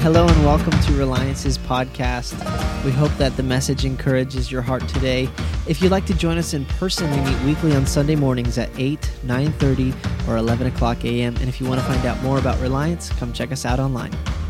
Hello and welcome to Reliance's podcast. We hope that the message encourages your heart today. If you'd like to join us in person, we meet weekly on Sunday mornings at 8, 9:30, or 11 o'clock a.m. And if you want to find out more about Reliance, come check us out online.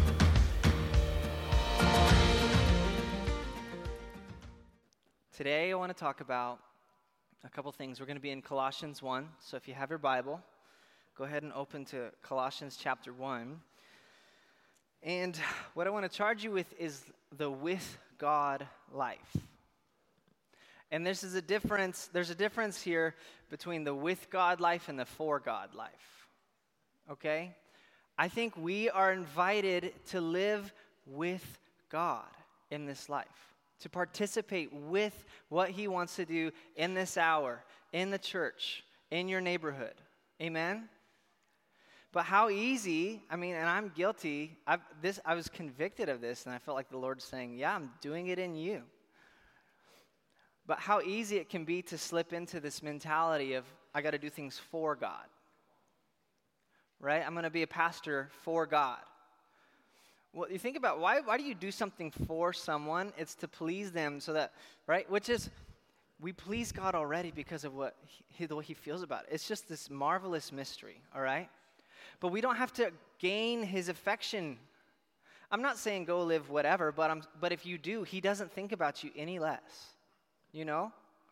Today I want to talk about a couple things. We're going to be in Colossians 1. So if you have your Bible, go ahead and open to Colossians chapter 1. And what I want to charge you with is the with God life. And there's a difference here between the with God life and the for God life. Okay? I think we are invited to live with God in this life, to participate with what He wants to do in this hour, in the church, in your neighborhood. Amen? But how easy, and I'm guilty, I was convicted of this, and I felt like the Lord's saying, yeah, I'm doing it in you. But how easy it can be to slip into this mentality of, I got to do things for God. Right? I'm going to be a pastor for God. Well, you think about, why do you do something for someone? It's to please them so that, right? Which is, we please God already because of what He feels about it. It's just this marvelous mystery, all right? But we don't have to gain His affection. I'm not saying go live whatever, but if you do, He doesn't think about you any less. You know?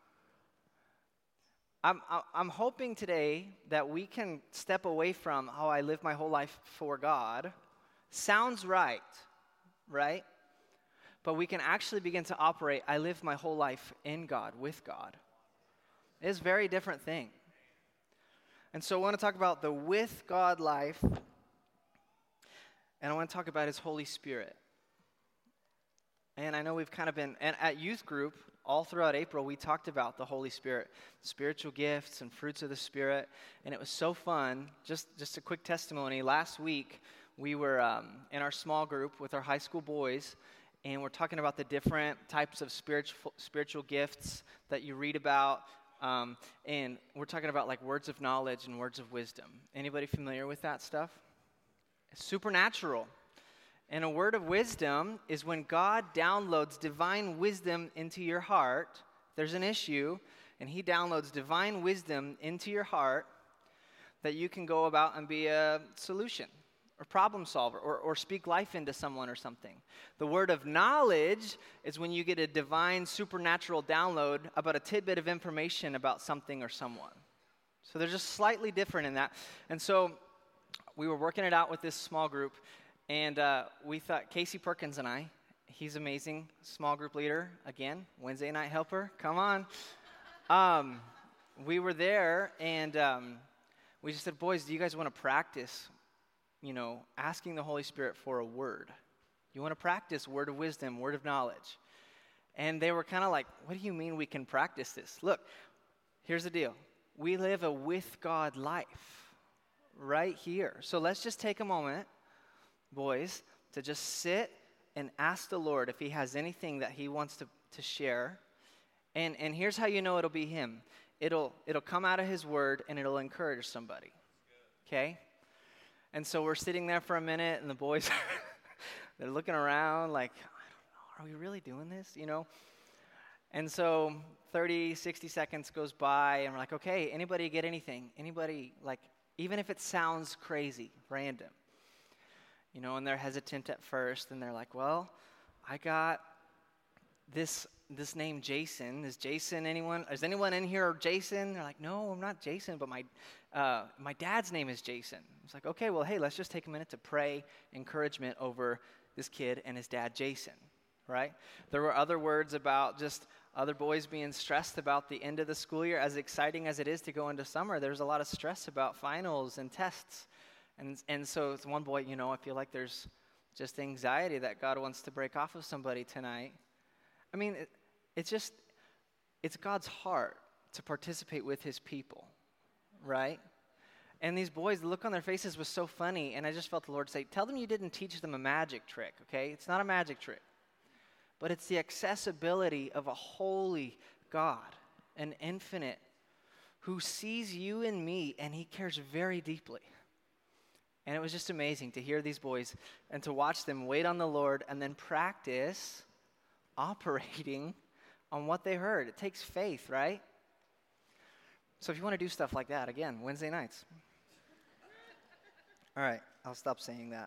I'm hoping today that we can step away from how I live my whole life for God. Sounds right? But we can actually begin to operate, I live my whole life in God, with God. It's a very different thing. And so I want to talk about the with God life, and I want to talk about His Holy Spirit. And I know we've kind of been, and at youth group, all throughout April, we talked about the Holy Spirit, spiritual gifts and fruits of the Spirit, and it was so fun. Just a quick testimony. Last week, we were in our small group with our high school boys, and we're talking about the different types of spiritual gifts that you read about. And we're talking about like words of knowledge and words of wisdom. Anybody familiar with that stuff? It's supernatural. And a word of wisdom is when God downloads divine wisdom into your heart. There's an issue, and He downloads divine wisdom into your heart that you can go about and be a solution or problem solver or speak life into someone or something. The word of knowledge is when you get a divine supernatural download about a tidbit of information about something or someone. So they're just slightly different in that. And so we were working it out with this small group, and we thought, Casey Perkins and I, he's amazing, small group leader, again, Wednesday night helper, come on. We were there, and we just said, boys, do you guys want to practice asking the Holy Spirit for a word? You want to practice word of wisdom, word of knowledge? And they were kind of like, what do you mean we can practice this? Look, here's the deal. We live a with God life right here. So let's just take a moment, boys, to just sit and ask the Lord if He has anything that He wants to share. And here's how you know it'll be Him. It'll come out of His word, and it'll encourage somebody. Okay? And so we're sitting there for a minute, and the boys, they're looking around like, I don't know, are we really doing this, And so 30, 60 seconds goes by, and we're like, okay, anybody get anything? Anybody, even if it sounds crazy, random. And they're hesitant at first, and they're like, well, I got this name Jason. Is Jason anyone? Is anyone in here Jason? They're like, no, I'm not Jason, but my dad's name is Jason. It's like, okay, well, hey, let's just take a minute to pray encouragement over this kid and his dad, Jason, right? There were other words about just other boys being stressed about the end of the school year. As exciting as it is to go into summer, there's a lot of stress about finals and tests. And so it's one boy, I feel like there's just anxiety that God wants to break off of somebody tonight. It's God's heart to participate with His people, right? And these boys, the look on their faces was so funny, and I just felt the Lord say, tell them you didn't teach them a magic trick, okay? It's not a magic trick, but it's the accessibility of a holy God, an infinite, who sees you and me, and He cares very deeply. And it was just amazing to hear these boys and to watch them wait on the Lord and then practice operating on what they heard. It takes faith, right? So if you want to do stuff like that, again, Wednesday nights. All right, I'll stop saying that.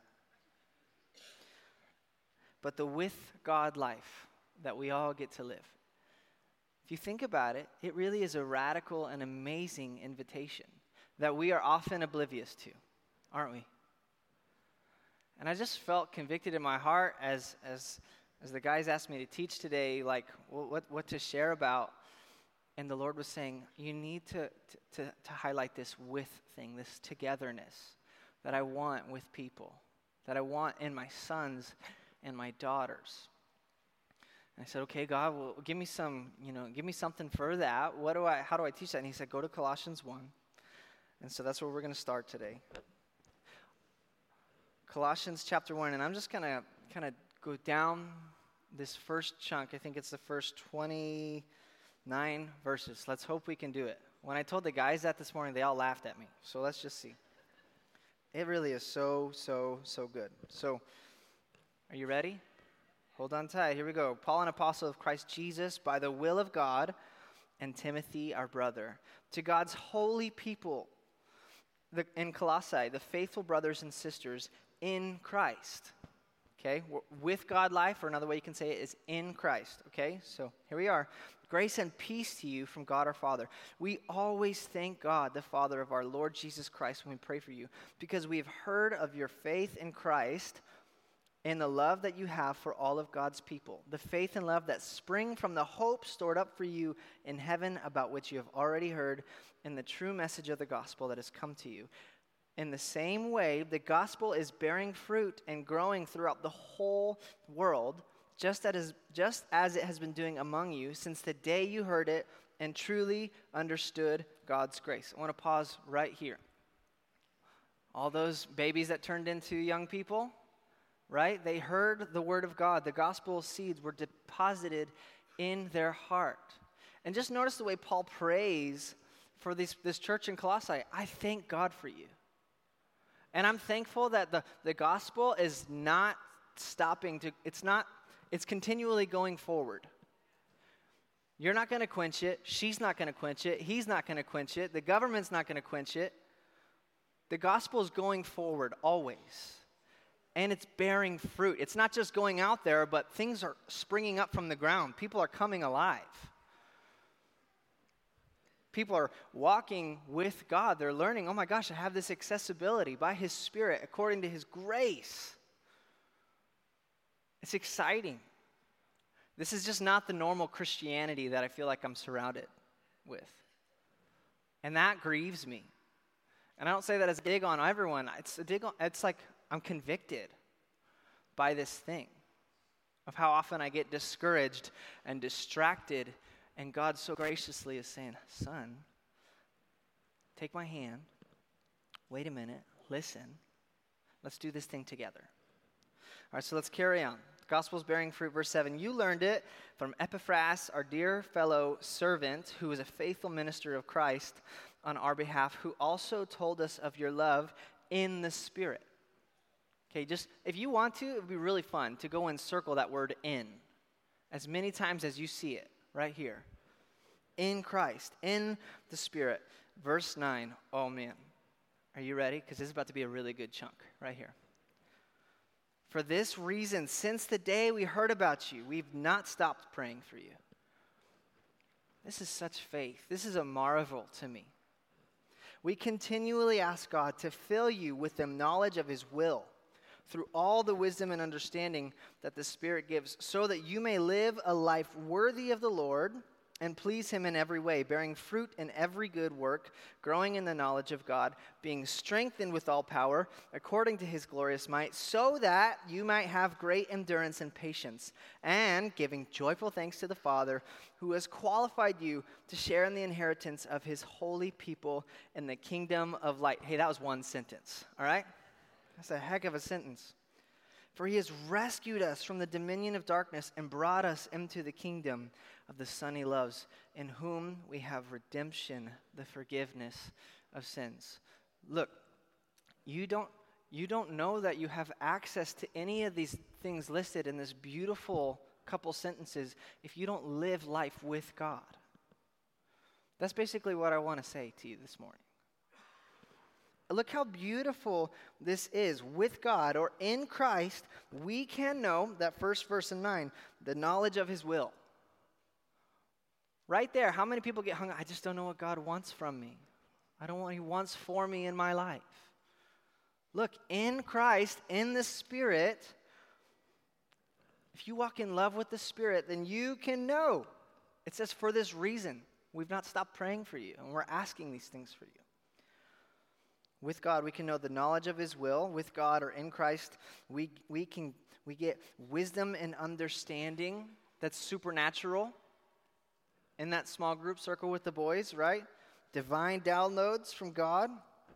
But the with God life that we all get to live, if you think about it, it really is a radical and amazing invitation that we are often oblivious to, aren't we? And I just felt convicted in my heart as the guys asked me to teach today, like what to share about. And the Lord was saying, you need to highlight this with thing, this togetherness that I want with people, that I want in my sons and my daughters. And I said, okay, God, well, give me something for that. How do I teach that? And he said, go to Colossians 1. And so that's where we're going to start today. Colossians chapter 1, and I'm just going to kind of go down this first chunk. I think it's the first 29 verses. Let's hope we can do it. When I told the guys that this morning, they all laughed at me. So let's just see. It really is so good. So, are you ready? Hold on tight. Here we go. Paul, an apostle of Christ Jesus, by the will of God, and Timothy, our brother, to God's holy people in Colossae, the faithful brothers and sisters in Christ. Okay? With God life, or another way you can say it is in Christ. Okay? So here we are. Grace and peace to you from God our Father. We always thank God, the Father of our Lord Jesus Christ, when we pray for you, because we have heard of your faith in Christ and the love that you have for all of God's people, the faith and love that spring from the hope stored up for you in heaven, about which you have already heard in the true message of the gospel that has come to you. In the same way, the gospel is bearing fruit and growing throughout the whole world, just as it has been doing among you since the day you heard it and truly understood God's grace. I want to pause right here. All those babies that turned into young people, right? They heard the word of God. The gospel seeds were deposited in their heart. And just notice the way Paul prays for this church in Colossae. I thank God for you. And I'm thankful that the gospel is not stopping it's continually going forward. You're not going to quench it. She's not going to quench it. He's not going to quench it. The government's not going to quench it. The gospel is going forward always. And it's bearing fruit. It's not just going out there, but things are springing up from the ground. People are coming alive. People are walking with God. They're learning, oh my gosh, I have this accessibility by His Spirit according to His grace. It's exciting. This is just not the normal Christianity that I feel like I'm surrounded with. And that grieves me. And I don't say that as a dig on everyone. It's like I'm convicted by this thing of how often I get discouraged and distracted, and God so graciously is saying, son, take my hand, wait a minute, listen, let's do this thing together. All right, so let's carry on. Gospel's bearing fruit, verse 7. You learned it from Epaphras, our dear fellow servant, who is a faithful minister of Christ on our behalf, who also told us of your love in the Spirit. Okay, just if you want to, it would be really fun to go and circle that word in as many times as you see it right here. In Christ, in the Spirit. Verse 9. Oh man, are you ready? Because this is about to be a really good chunk right here. For this reason, since the day we heard about you, we've not stopped praying for you. This is such faith. This is a marvel to me. We continually ask God to fill you with the knowledge of His will through all the wisdom and understanding that the Spirit gives, so that you may live a life worthy of the Lord and please Him in every way, bearing fruit in every good work, growing in the knowledge of God, being strengthened with all power according to His glorious might, so that you might have great endurance and patience, and giving joyful thanks to the Father who has qualified you to share in the inheritance of His holy people in the kingdom of light. Hey, that was one sentence, all right? That's a heck of a sentence. For He has rescued us from the dominion of darkness and brought us into the kingdom of the Son He loves, in whom we have redemption, the forgiveness of sins. Look, you don't you don't know that you have access to any of these things listed in this beautiful couple sentences if you don't live life with God. That's basically what I want to say to you this morning. Look how beautiful this is. With God, or in Christ, we can know, that first verse in 9, the knowledge of his will. Right there, how many people get hung up? I just don't know what God wants from me. I don't know what he wants for me in my life. Look, in Christ, in the Spirit, if you walk in love with the Spirit, then you can know. It says, for this reason, we've not stopped praying for you, and we're asking these things for you. With God, we can know the knowledge of his will. With God, or in Christ, we get wisdom and understanding that's supernatural in that small group circle with the boys, right? Divine downloads from God.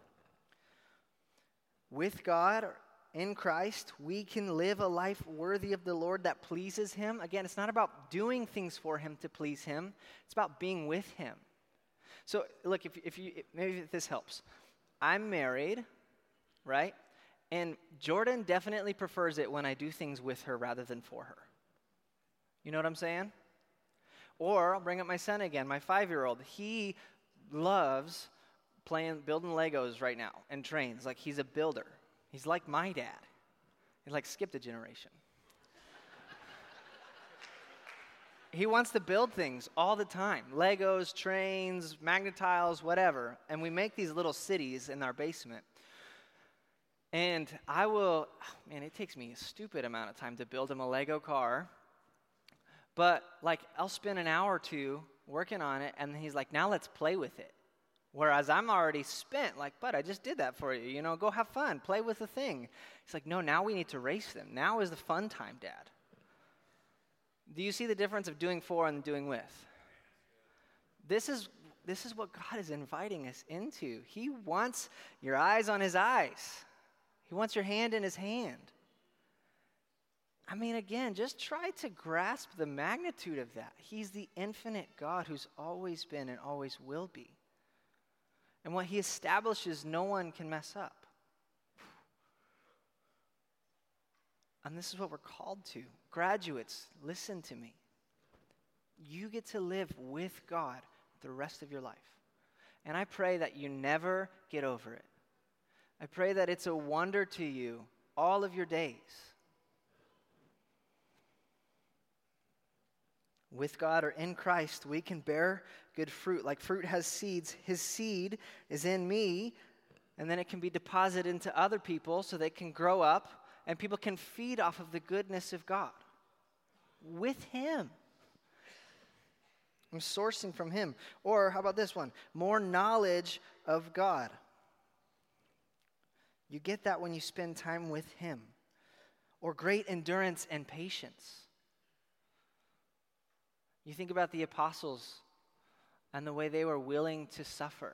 With God, or in Christ, we can live a life worthy of the Lord that pleases him. Again, it's not about doing things for him to please him. It's about being with him. So, look, maybe this helps. I'm married, right? And Jordan definitely prefers it when I do things with her rather than for her. You know what I'm saying? Or I'll bring up my son again, my 5-year-old. He loves building Legos right now and trains. Like, he's a builder. He's like my dad. He skipped a generation. He wants to build things all the time. Legos, trains, magnetiles, whatever. And we make these little cities in our basement. And it takes me a stupid amount of time to build him a Lego car. But, I'll spend an hour or two working on it, and he's like, now let's play with it. Whereas I'm already spent, bud, I just did that for you. Go have fun, play with the thing. He's like, no, now we need to race them. Now is the fun time, Dad. Do you see the difference of doing for and doing with? This is what God is inviting us into. He wants your eyes on his eyes. He wants your hand in his hand. Again, just try to grasp the magnitude of that. He's the infinite God who's always been and always will be. And what he establishes, no one can mess up. And this is what we're called to. Graduates, listen to me. You get to live with God the rest of your life. And I pray that you never get over it. I pray that it's a wonder to you all of your days. With God, or in Christ, we can bear good fruit. Like fruit has seeds. His seed is in me, and then it can be deposited into other people so they can grow up, and people can feed off of the goodness of God. With him. I'm sourcing from him. Or how about this one? More knowledge of God. You get that when you spend time with him. Or great endurance and patience. You think about the apostles and the way they were willing to suffer.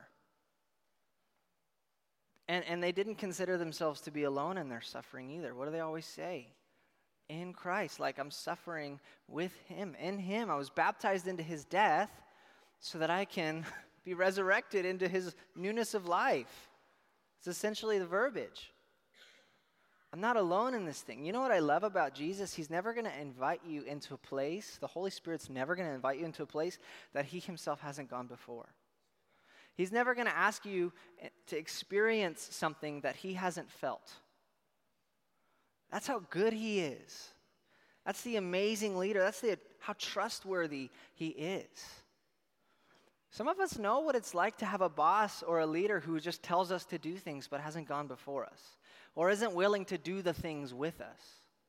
And they didn't consider themselves to be alone in their suffering either. What do they always say? In Christ, I'm suffering with him. In him, I was baptized into his death so that I can be resurrected into his newness of life. It's essentially the verbiage. I'm not alone in this thing. You know what I love about Jesus? He's never going to invite you into a place, the Holy Spirit's never going to invite you into a place that he himself hasn't gone before. He's never going to ask you to experience something that he hasn't felt. That's how good he is. That's the amazing leader. That's how trustworthy he is. Some of us know what it's like to have a boss or a leader who just tells us to do things but hasn't gone before us or isn't willing to do the things with us.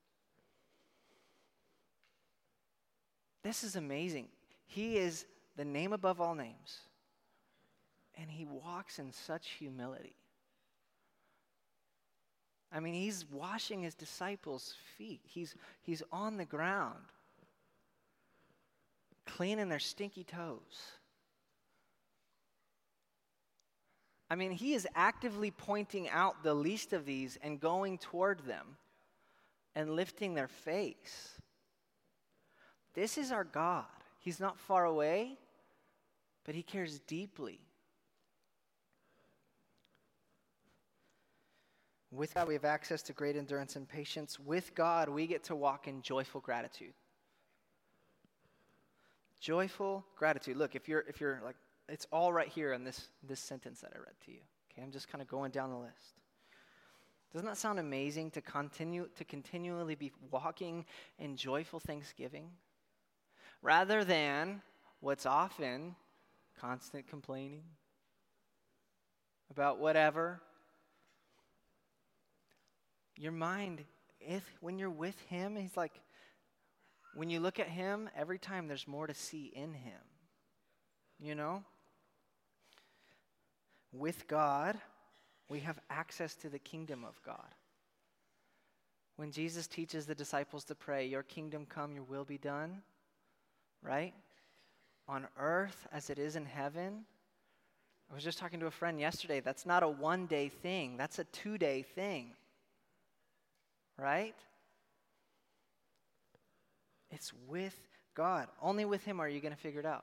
This is amazing. He is the name above all names, and he walks in such humility. He's washing his disciples' feet. He's on the ground, cleaning their stinky toes. He is actively pointing out the least of these and going toward them and lifting their face. This is our God. He's not far away, but he cares deeply. With God, we have access to great endurance and patience. With God, we get to walk in joyful gratitude. Joyful gratitude. Look, if you're like, it's all right here in this sentence that I read to you. Okay, I'm just kind of going down the list. Doesn't that sound amazing to continually be walking in joyful thanksgiving? Rather than what's often constant complaining about whatever. Your mind, when you're with him, he's like, when you look at him, every time there's more to see in him. You know? With God, we have access to the kingdom of God. When Jesus teaches the disciples to pray, your kingdom come, your will be done, right? On earth as it is in heaven. I was just talking to a friend yesterday. That's not a one-day thing. That's a 2-day thing. Right? It's with God. Only with him are you going to figure it out.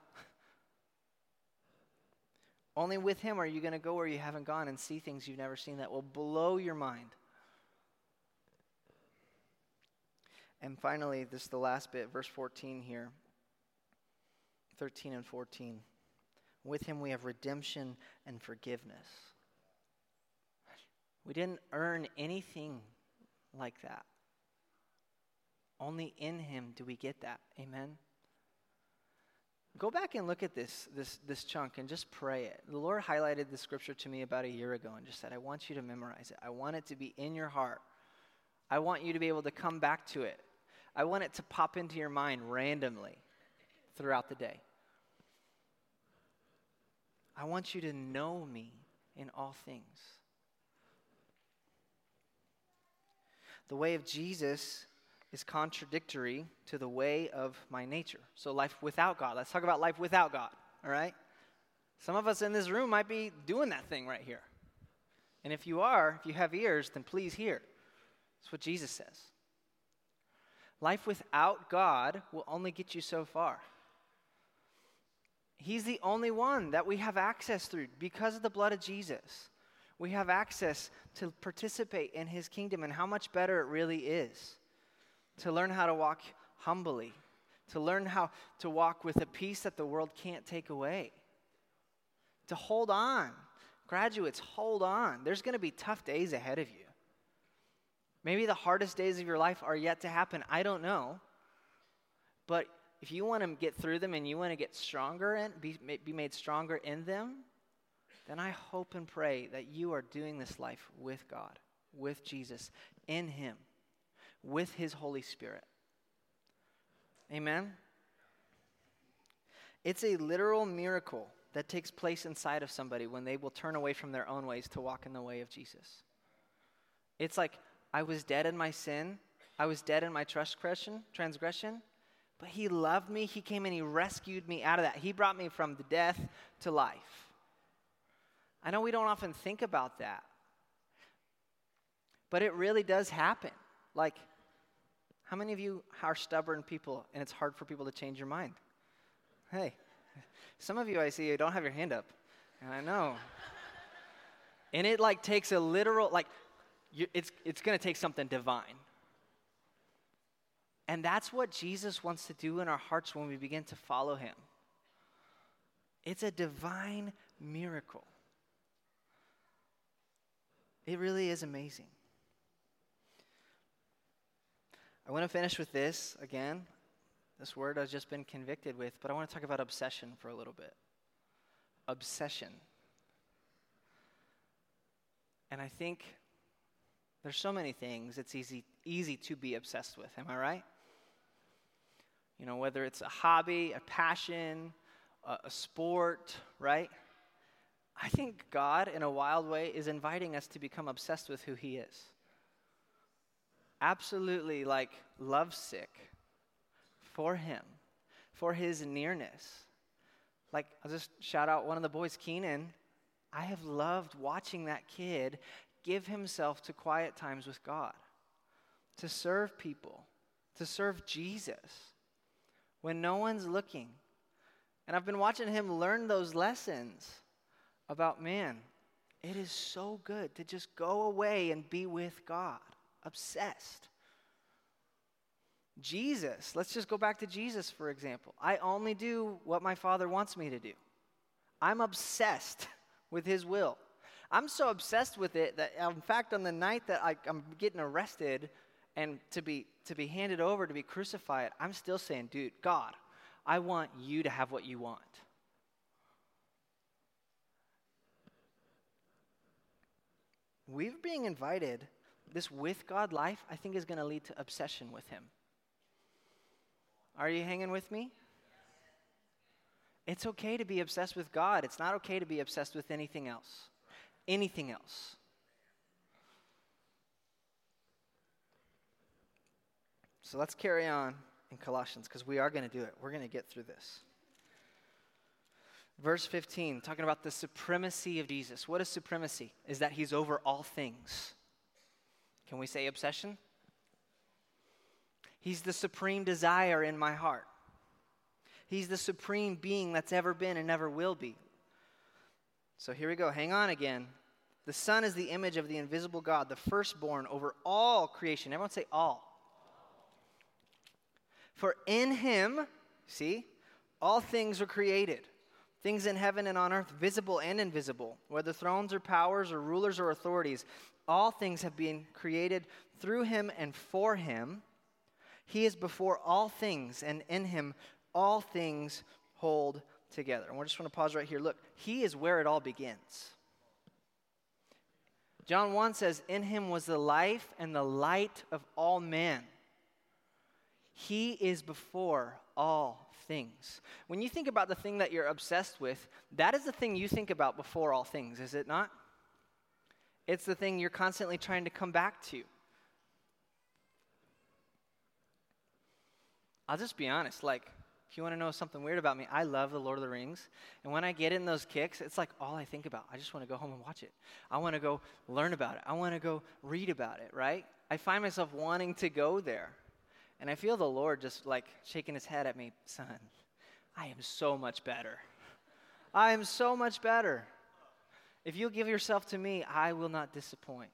Only with him are you going to go where you haven't gone and see things you've never seen that will blow your mind. And finally, this is the last bit, verse 14 here. 13 and 14. With him we have redemption and forgiveness. We didn't earn anything like that. Only in him do we get that. Amen? Go back and look at this chunk and just pray it. The Lord highlighted the scripture to me about a year ago and just said, I want you to memorize it. I want it to be in your heart. I want you to be able to come back to it. I want it to pop into your mind randomly throughout the day. I want you to know me in all things. The way of Jesus is contradictory to the way of my nature. So life without God. Let's talk about life without God, all right? Some of us in this room might be doing that thing right here. And if you have ears, then please hear. That's what Jesus says. Life without God will only get you so far. He's the only one that we have access through because of the blood of Jesus. We have access to participate in his kingdom, and how much better it really is to learn how to walk humbly, to learn how to walk with a peace that the world can't take away, to hold on. Graduates, hold on. There's going to be tough days ahead of you. Maybe the hardest days of your life are yet to happen. I don't know. But if you want to get through them and you want to get stronger and be made stronger in them, then I hope and pray that you are doing this life with God, with Jesus, in him, with his Holy Spirit. Amen? It's a literal miracle that takes place inside of somebody when they will turn away from their own ways to walk in the way of Jesus. It's like, I was dead in my sin. I was dead in my transgression, but he loved me. He came and he rescued me out of that. He brought me from the death to life. I know we don't often think about that, but it really does happen. Like, how many of you are stubborn people and it's hard for people to change your mind? Hey, some of you I see, you don't have your hand up, and I know. And it like takes a literal, like, it's going to take something divine. And that's what Jesus wants to do in our hearts when we begin to follow him. It's a divine miracle. It really is amazing. I want to finish with this again. This word I've just been convicted with, but I want to talk about obsession for a little bit. Obsession. And I think there's so many things it's easy to be obsessed with. Am I right? You know, whether it's a hobby, a passion, a sport, right? I think God, in a wild way, is inviting us to become obsessed with who he is. Absolutely, like, lovesick for him, for his nearness. Like, I'll just shout out one of the boys, Keenan. I have loved watching that kid give himself to quiet times with God, to serve people, to serve Jesus when no one's looking. And I've been watching him learn those lessons about, man, It is so good to just go away and be with God. Obsessed. Jesus, let's just go back to Jesus, for example. I only do what my Father wants me to do. I'm obsessed with his will. I'm so obsessed with it that, in fact, on the night that I'm getting arrested and to be handed over to be crucified, I'm still saying, dude, God, I want you to have what you want. We're being invited. This with God life, I think, is going to lead to obsession with him. Are you hanging with me? It's okay to be obsessed with God. It's not okay to be obsessed with anything else. Anything else. So let's carry on in Colossians, because we are going to do it. We're going to get through this. Verse 15, talking about the supremacy of Jesus. What is supremacy? Is that he's over all things. Can we say obsession? He's the supreme desire in my heart. He's the supreme being that's ever been and never will be. So here we go. Hang on again. The Son is the image of the invisible God, the firstborn over all creation. Everyone say all. For in him, see, all things were created. Things in heaven and on earth, visible and invisible, whether thrones or powers or rulers or authorities, all things have been created through him and for him. He is before all things, and in him all things hold together. And we just want to pause right here. Look, he is where it all begins. John 1 says, in him was the life and the light of all men. He is before all things. When you think about the thing that you're obsessed with, that is the thing you think about before all things, is it not? It's the thing you're constantly trying to come back to. I'll just be honest, if you want to know something weird about me, I love The Lord of the Rings, and when I get in those kicks, it's like all I think about. I just want to go home and watch it. I want to go learn about it. I want to go read about it, right? I find myself wanting to go there. And I feel the Lord just shaking his head at me, son, I am so much better. I am so much better. If you'll give yourself to me, I will not disappoint.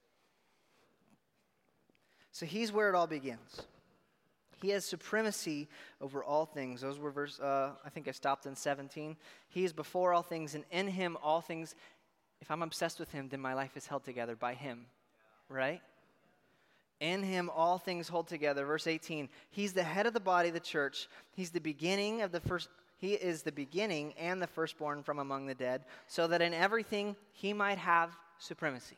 So he's where it all begins. He has supremacy over all things. Those were I think I stopped in 17. He is before all things, and in him all things. If I'm obsessed with him, then my life is held together by him, right? In him all things hold together. Verse 18, he's the head of the body, the church. He is the beginning and the firstborn from among the dead, so that in everything he might have supremacy.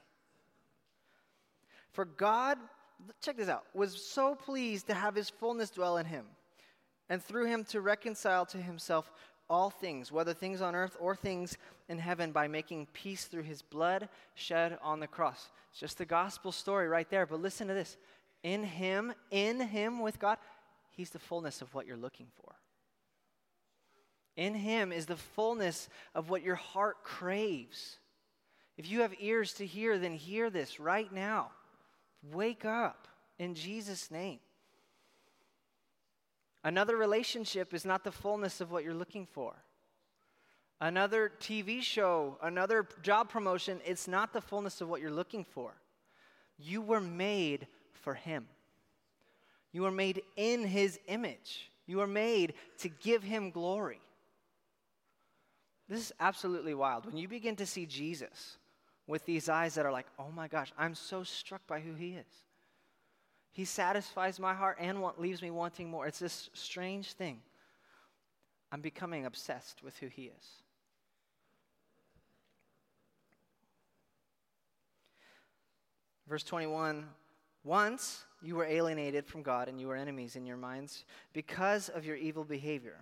For God, check this out, was so pleased to have his fullness dwell in him, and through him to reconcile to himself all things, whether things on earth or things in heaven, by making peace through his blood shed on the cross. It's just the gospel story right there. But listen to this. In him with God, he's the fullness of what you're looking for. In him is the fullness of what your heart craves. If you have ears to hear, then hear this right now. Wake up in Jesus' name. Another relationship is not the fullness of what you're looking for. Another TV show, another job promotion, it's not the fullness of what you're looking for. You were made for him. You were made in his image. You were made to give him glory. This is absolutely wild. When you begin to see Jesus with these eyes that are like, oh my gosh, I'm so struck by who he is. He satisfies my heart and leaves me wanting more. It's this strange thing. I'm becoming obsessed with who he is. Verse 21, once you were alienated from God and you were enemies in your minds because of your evil behavior.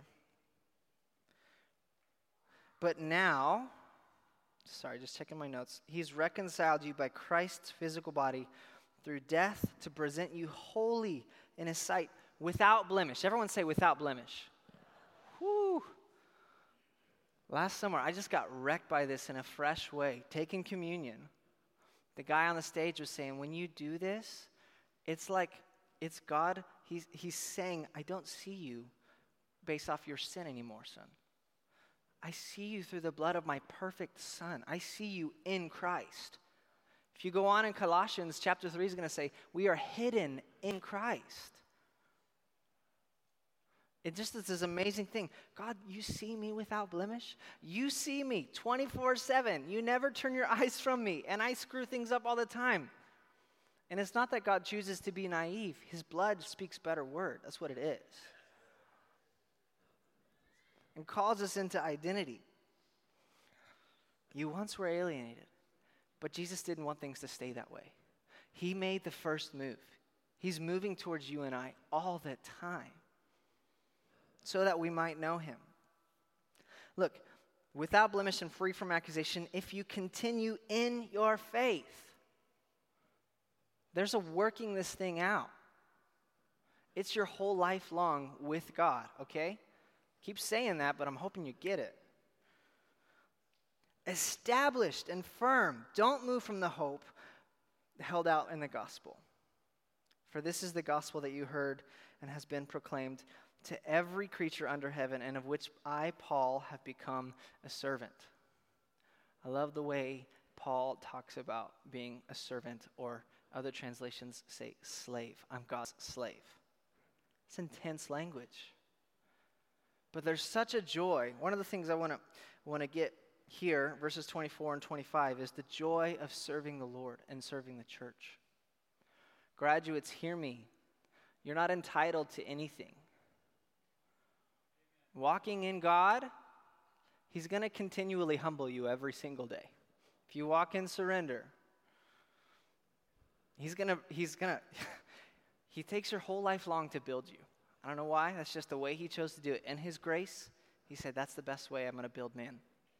But now, just checking my notes, he's reconciled you by Christ's physical body through death to present you holy in his sight, without blemish. Everyone say without blemish. Whew. Last summer, I just got wrecked by this in a fresh way. Taking communion, the guy on the stage was saying, when you do this, it's like, it's God, he's saying, I don't see you based off your sin anymore, son. I see you through the blood of my perfect Son. I see you in Christ. If you go on in Colossians, chapter 3 is going to say, we are hidden in Christ. It just is this amazing thing. God, you see me without blemish? You see me 24/7. You never turn your eyes from me, and I screw things up all the time. And it's not that God chooses to be naive. His blood speaks better word. That's what it is. And calls us into identity. You once were alienated, but Jesus didn't want things to stay that way. He made the first move. He's moving towards you and I all the time so that we might know him. Look, without blemish and free from accusation, if you continue in your faith, there's a working this thing out. It's your whole life long with God, okay? Keep saying that, but I'm hoping you get it. Established and firm. Don't move from the hope held out in the gospel. For this is the gospel that you heard and has been proclaimed to every creature under heaven, and of which I, Paul, have become a servant. I love the way Paul talks about being a servant, or other translations say slave. I'm God's slave. It's intense language. But there's such a joy. One of the things I want to get here, verses 24 and 25, is the joy of serving the Lord and serving the church. Graduates, hear me. You're not entitled to anything. Walking in God, he's going to continually humble you every single day. If you walk in surrender, he takes your whole life long to build you. I don't know why. That's just the way he chose to do it. In his grace, he said, that's the best way I'm going to build man.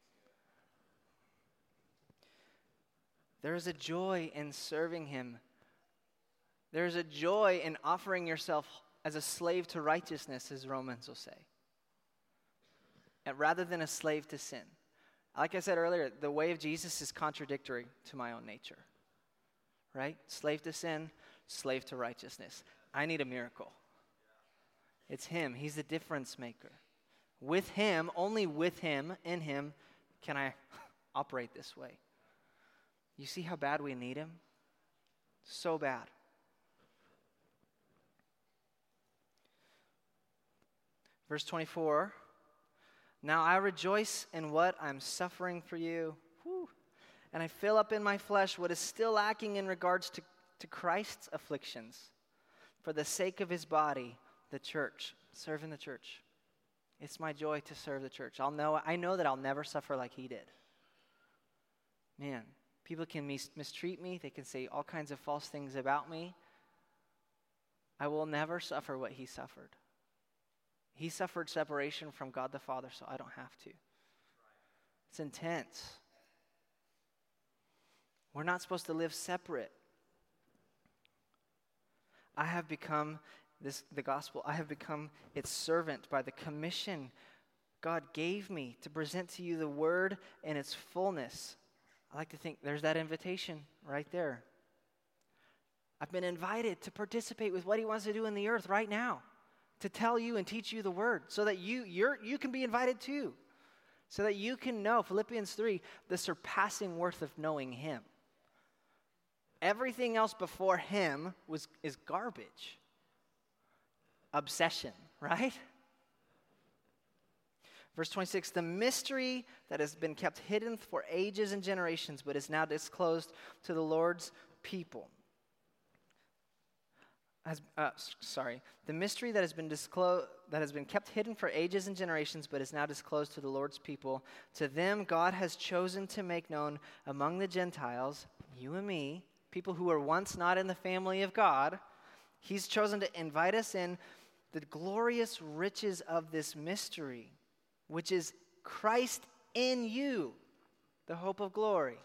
There is a joy in serving him. There is a joy in offering yourself as a slave to righteousness, as Romans will say, and rather than a slave to sin. Like I said earlier, the way of Jesus is contradictory to my own nature, right? Slave to sin, slave to righteousness. I need a miracle. It's him. He's the difference maker. With him, only with him, in him, can I operate this way. You see how bad we need him? So bad. Verse 24, now I rejoice in what I'm suffering for you, and I fill up in my flesh what is still lacking in regards to Christ's afflictions for the sake of his body, the church, serving the church. It's my joy to serve the church. I know that I'll never suffer like he did. Man, people can mistreat me. They can say all kinds of false things about me. I will never suffer what he suffered. He suffered separation from God the Father, so I don't have to. It's intense. We're not supposed to live separate. I have become the gospel. I have become its servant by the commission God gave me to present to you the word in its fullness. I like to think there's that invitation right there. I've been invited to participate with what he wants to do in the earth right now, to tell you and teach you the word, so that you can be invited too, so that you can know, Philippians 3, the surpassing worth of knowing him. Everything else before him is garbage. Obsession, right? Verse 26, the mystery that has been kept hidden for ages and generations, but is now disclosed to the Lord's people. The mystery that has been kept hidden for ages and generations, but is now disclosed to the Lord's people. To them, God has chosen to make known among the Gentiles, you and me, people who were once not in the family of God. He's chosen to invite us in the glorious riches of this mystery, which is Christ in you, the hope of glory.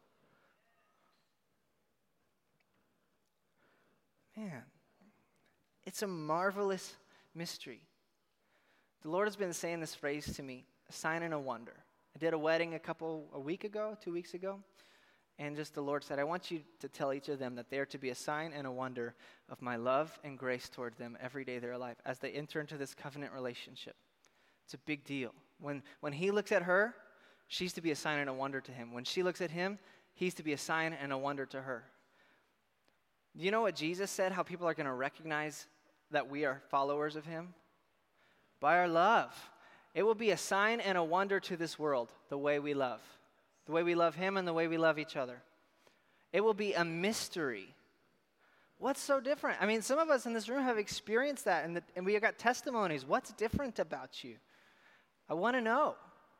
Man, it's a marvelous mystery. The Lord has been saying this phrase to me, a sign and a wonder. I did a wedding 2 weeks ago, and just the Lord said, I want you to tell each of them that they are to be a sign and a wonder of my love and grace toward them every day of their life as they enter into this covenant relationship. It's a big deal. When he looks at her, she's to be a sign and a wonder to him. When she looks at him, he's to be a sign and a wonder to her. Do you know what Jesus said, how people are going to recognize that we are followers of him? By our love. It will be a sign and a wonder to this world, the way we love. The way we love him and the way we love each other. It will be a mystery. What's so different? I mean, some of us in this room have experienced that, and we have got testimonies. What's different about you? I want to know.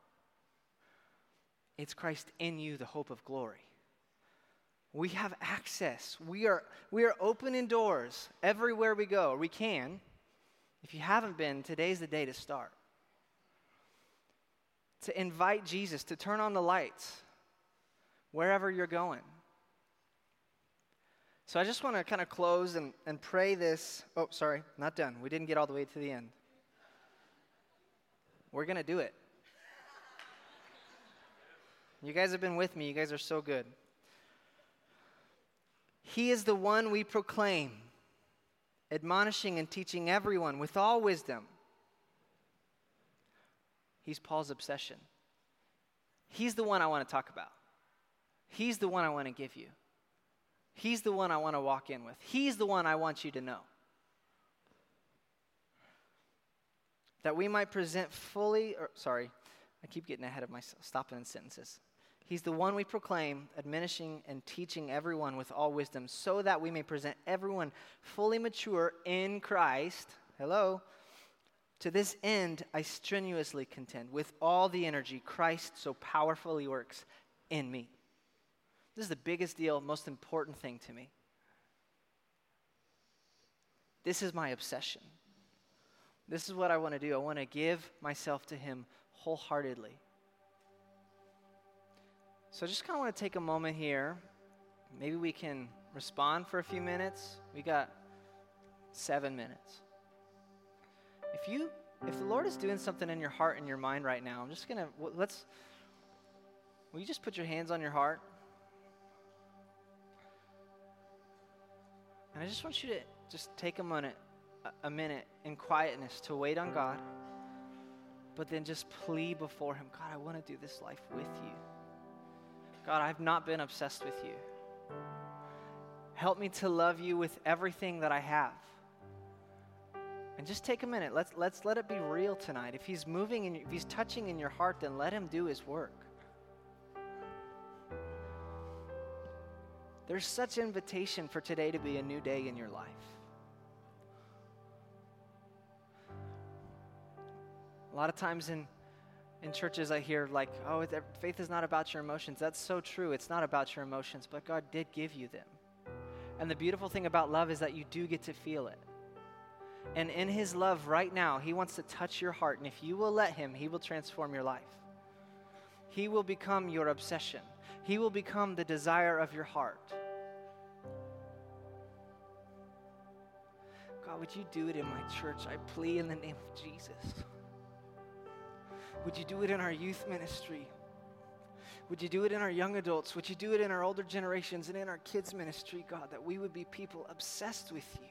It's Christ in you, the hope of glory. We have access. We are opening doors everywhere we go. We can. If you haven't been, today's the day to start. To invite Jesus, to turn on the lights wherever you're going. So I just want to kind of close and pray this. Oh, sorry, not done. We didn't get all the way to the end. We're going to do it. You guys have been with me. You guys are so good. He is the one we proclaim, admonishing and teaching everyone with all wisdom. He's Paul's obsession. He's the one I want to talk about. He's the one I want to give you. He's the one I want to walk in with. He's the one I want you to know. That we might present I keep getting ahead of myself, stopping in sentences. He's the one we proclaim, admonishing and teaching everyone with all wisdom, so that we may present everyone fully mature in Christ. Hello. To this end, I strenuously contend with all the energy Christ so powerfully works in me. This is the biggest deal, most important thing to me. This is my obsession. This is what I want to do. I want to give myself to him wholeheartedly. So I just kind of want to take a moment here. Maybe we can respond for a few minutes. We got 7 minutes. If the Lord is doing something in your heart and your mind right now, I'm just going to, will you just put your hands on your heart? And I just want you to just take a minute in quietness to wait on God, but then just plead before him, God, I want to do this life with you. God, I've not been obsessed with you. Help me to love you with everything that I have. And just take a minute. Let's let it be real tonight. If he's moving, if he's touching in your heart, then let him do his work. There's such invitation for today to be a new day in your life. A lot of times in churches I hear like, oh, faith is not about your emotions. That's so true. It's not about your emotions, but God did give you them. And the beautiful thing about love is that you do get to feel it. And in his love right now, he wants to touch your heart. And if you will let him, he will transform your life. He will become your obsession. He will become the desire of your heart. God, would you do it in my church? I plead in the name of Jesus. Would you do it in our youth ministry? Would you do it in our young adults? Would you do it in our older generations and in our kids ministry, God, that we would be people obsessed with you?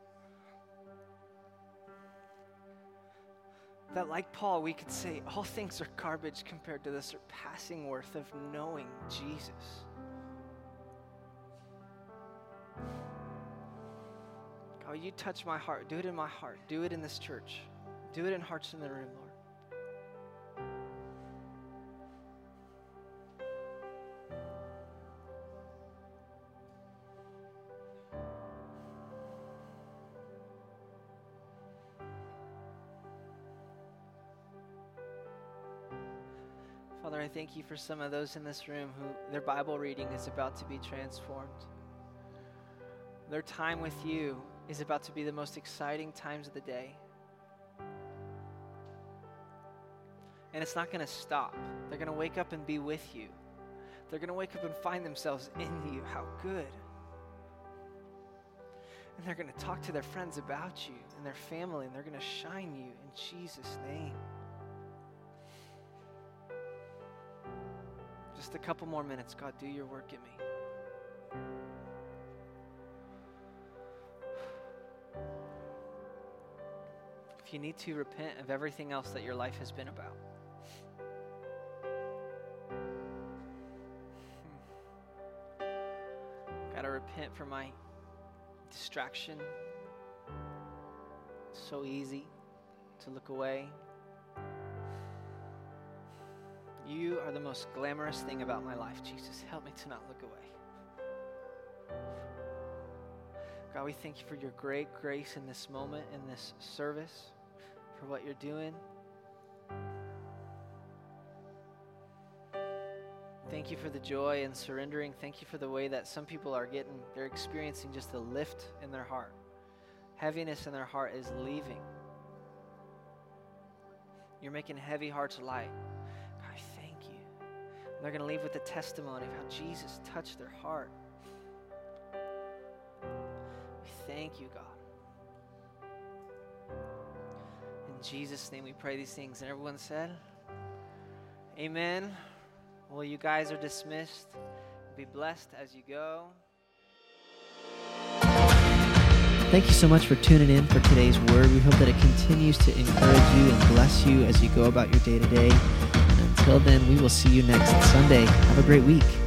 That like Paul, we could say all things are garbage compared to the surpassing worth of knowing Jesus. God, you touch my heart. Do it in my heart. Do it in this church. Do it in hearts in the room, Lord. Father, I thank you for some of those in this room who their Bible reading is about to be transformed. Their time with you is about to be the most exciting times of the day. And it's not going to stop. They're going to wake up and be with you. They're going to wake up and find themselves in you. How good. And they're going to talk to their friends about you and their family, and they're going to shine you in Jesus' name. Just a couple more minutes. God, do your work in me. If you need to, repent of everything else that your life has been about. for my distraction. It's so easy to look away. You are the most glamorous thing about my life, Jesus. Help me to not look away. God, we thank you for your great grace in this moment, in this service, for what you're doing. Thank you for the joy and surrendering. Thank you for the way that some people they're experiencing just a lift in their heart. Heaviness in their heart is leaving. You're making heavy hearts light. God, I thank you. And they're going to leave with the testimony of how Jesus touched their heart. We thank you, God. In Jesus' name we pray these things. And everyone said, amen. Well, you guys are dismissed. Be blessed as you go. Thank you so much for tuning in for today's word. We hope that it continues to encourage you and bless you as you go about your day-to-day. And until then, we will see you next Sunday. Have a great week.